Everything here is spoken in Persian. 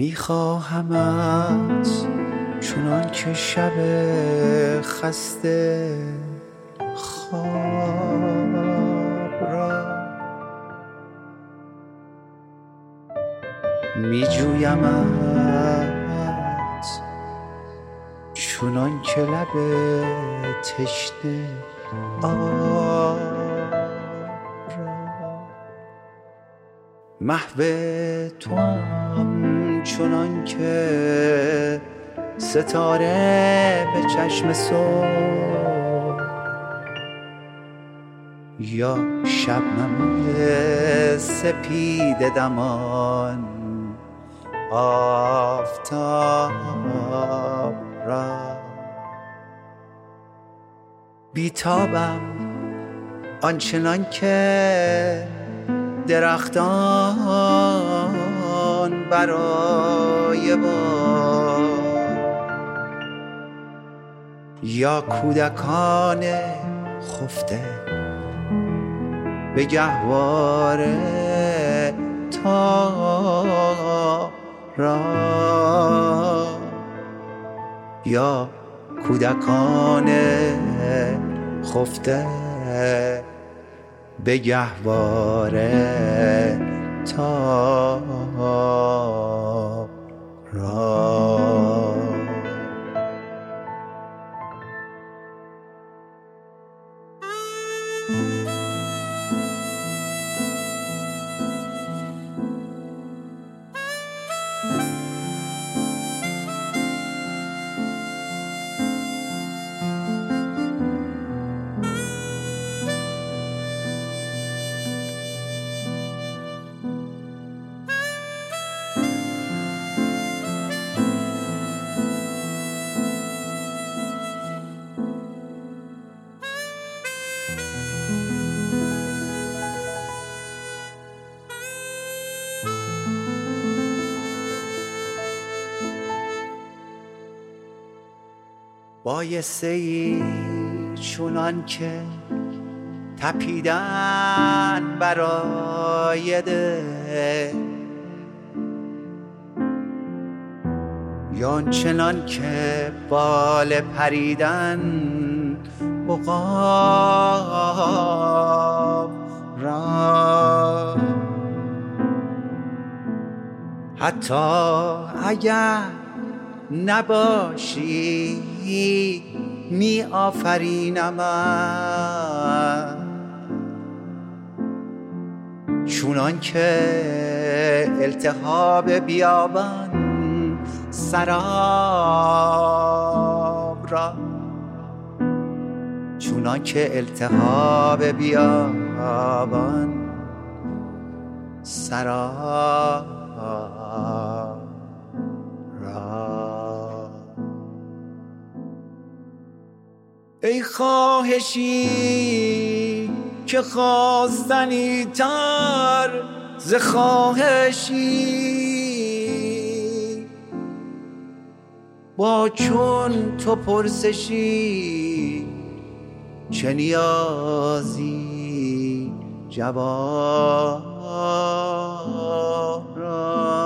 میخواهمت چنان که شب خسته خواب را میجویمت چنان که لب تشنه آب را محو توام چنان که ستاره به چشم صبح یا شبنم سپید دمان آفتاب را بیتابم آنچنان که درختان برای بار یا کودکان خفته به گهواره تار را یا کودکان خفته به گهواره تار را بایسته ای چونان که تپیدن برای ده یا چنان که بال پریدن عقاب را حتی اگر نباشی می آفرینمت چونان که التهاب بیابان سراب را چونان که التهاب بیابان سراب ای خواهشی که خواستنی تر ز خواهشی با چون تو پرسشی چه نیازی جواب را